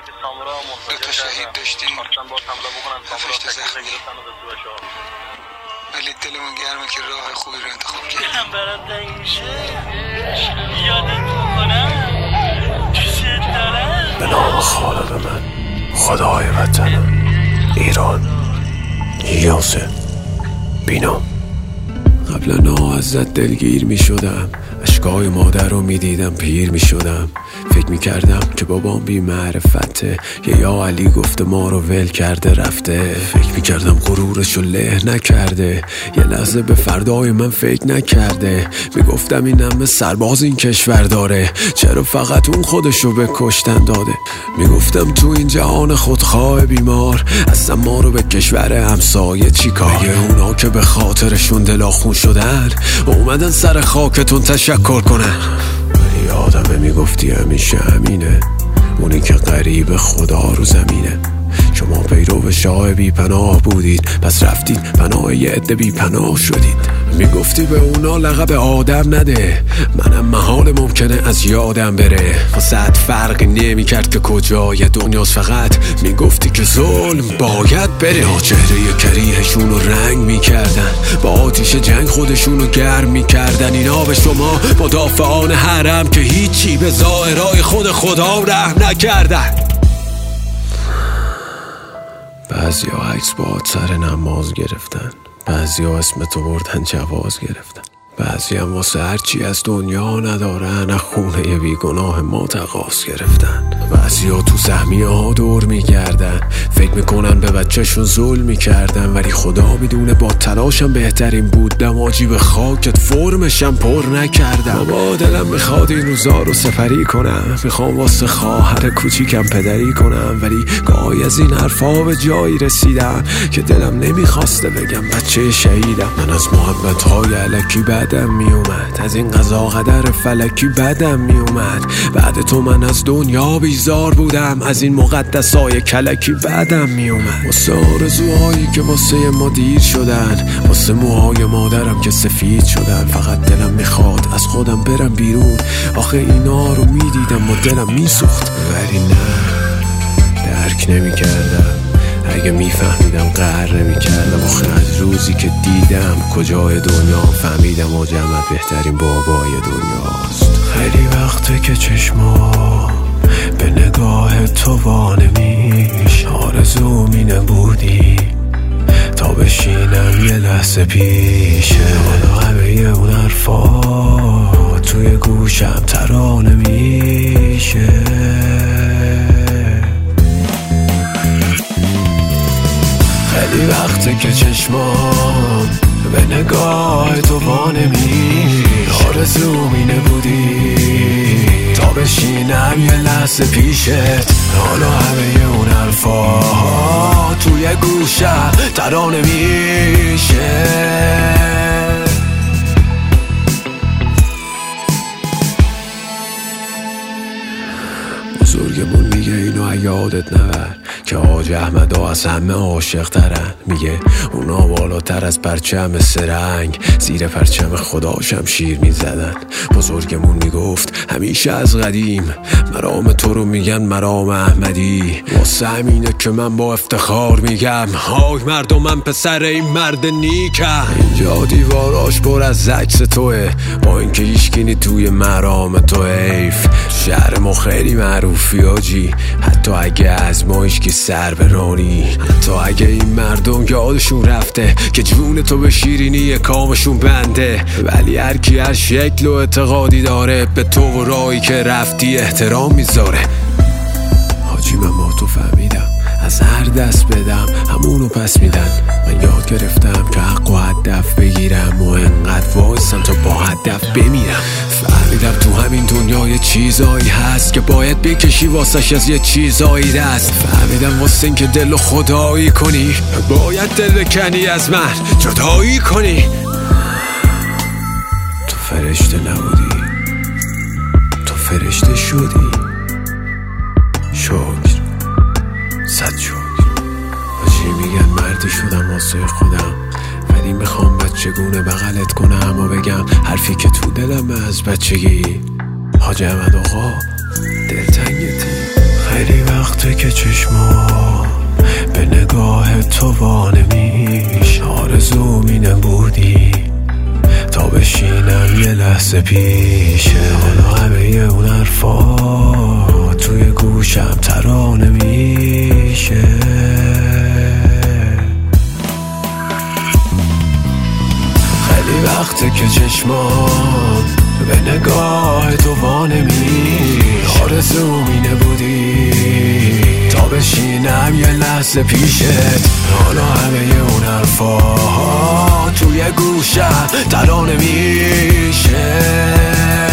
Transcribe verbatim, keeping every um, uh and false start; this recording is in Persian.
که سامورا منتظر شهید داشتیم، خواستن باز حمله بکنن سامورا تکلیف گرفتن و به تو بشار، ولی دلمون گرمه که راه خوبی رو انتخاب کردیم. دلم برات تنگ میشه، یادت میکنم، دوست دارم. به نام خالق من، خدای وطنم، ایران، یاسر بینام. قبلا نا ازت دلگیر می شدم، اشکای مادر رو می دیدم پیر می شدم. فکر می کردم که بابام بی معرفته، یه یا علی گفته ما رو ول کرده رفته. فکر می کردم غرورشو له نکرده، یه لحظه به فردای من فکر نکرده. می گفتم این همه سرباز این کشور داره، چرا فقط اون خودشو به کشتن داده. می گفتم تو این جهان خودخواه بیمار، اصلا ما رو به کشور همسایه چی کار. مگه اونا که به خاطرشون دلاخون شدن اومدن سر خاکتون تشکر کنن؟ ولی آدمه میگفتی همیشه همینه، اونی که قریب خدا رو زمینه. شما پیرو شاه بی پناه بودید، پس رفتید پناه یه عده بی پناه شدید. میگفتی به اونا لقب آدم نده، منم محال ممکنه از یادم بره. واسه فرقی نمی کرد که کجای دنیاست، فقط میگفتی که ظلم باید بره. چهره کریهشون رو رنگ میکردن، با آتیش جنگ خودشون رو گرم میکردن. اینا به شما مدافعان حرم که هیچی به ظاهرای خود خدا رحم نکردن. بعضی ها عکس با سر نماز گرفتن، بعضی ها اسم تو بردن جواز گرفتن، بعضی هم واسه هرچی از دنیا ندارن از خونه ی بیگناه ما تقاص گرفتن. بعضی ها تو سهمیه ها دور میگردن، فکر میکنن به بچهشون ظلم میکردن، ولی خدا میدونه با تلاشم بهترین بود دماجی به خاکت فرمشم پر نکردم. بابا دلم میخواد این روزا رو سپری کنم، میخوام واسه خواهر کوچیکم پدری کنم، ولی گاهی از این حرفا به جایی رسیدم که دلم نمیخواسته بگم بچه شهیدم. من از محبت های الکی بدم میومد، از این قضا قدر فلکی بدم میومد. بعد تو من از دنیا بیزار بودم، از این مقدسای کلکی بدم میومد. واسه آرزوهایی که واسه ما دیر شدن، واسه موهای مادرم که سفید شدن. فقط دلم میخواد از خودم برم بیرون، آخه اینا رو میدیدم و دلم میسوخت، ولی نه درک نمیکردم. اگه میفهمیدم قهر نمیکردم. آخه از روزی که دیدم کجای دنیا فهمیدم و جمعت بهترین بابای دنیاست. خیلی وقته که چشما به نگاه تو وانمیش، آرزو می نبودی تا بشینم یه لحظه پیشه. حالا همه اون حرفا توی گوشم ترانه میشه. خیلی وقته که چشمام به نگاه تو وانمیش، آرزو می نبودی تا بشینم یه لحظه پیشت. حالا همه اون حرفا توی گوشم ترانه میشه. بزرگمون میگه اینو یادت نبر که حاج احمدا از همه عاشق ترن. میگه اونا بالاتر از پرچم سرنگ زیر پرچم خدا شمشیر میزدن. بزرگمون میگفت همیشه از قدیم مرام تو رو میگن مرام احمدی. واسه همینه که من با افتخار میگم های مردم من پسر این مرد نیکم. اینجا دیواراش پر از عکس توه، با اینکه هیچکی توی مرام تو حیف. شهر ما خیلی معروفی آجی، حتی اگه از ما هیچکی سر برانی. حتی اگه این مردم یادشون رفته که جون تو به شیرینی کامشون بنده. ولی هر کی هر شکل و اعتقادی داره به تو و راهی که رفتی احترام میذاره. حاجی من با تو فهمیدم از هر دست بدم همونو پس میدن. من یاد گرفتم که حق و هدف بگیرم و انقدر وایسم تا با هدف بمیرم. فهمیدم تو همین دنیا یه چیزایی هست که باید بکشی واسش از یه چیزایی دست. فهمیدم واسه این که دل و خدایی کنی باید دل بکنی از من جدایی کنی. تو فرشته نبودی، تو فرشته شدی. شکر، صد شکر. بچه میگن مردی شدم واسه خودم، ولی میخوام بچگونه بغلت کنم و بگم حرفی که تو دلم از بچگی. حاج احمد آقا دلتنگتی. خیلی وقت وقته که چشمام به نگاه تو وانمیش، آرزوم اینه بودی تا بشینم یه لحظه پیشه. حالا همه اون حرفا توی گوشم ترانه میشه. خیلی وقته که چشمام به نگاه تو وانمیش، آرزوم اینه بودی تا بشینم یه لحظه پیشت. حالا همه اون حرفا توی گوشم ترانه میشه.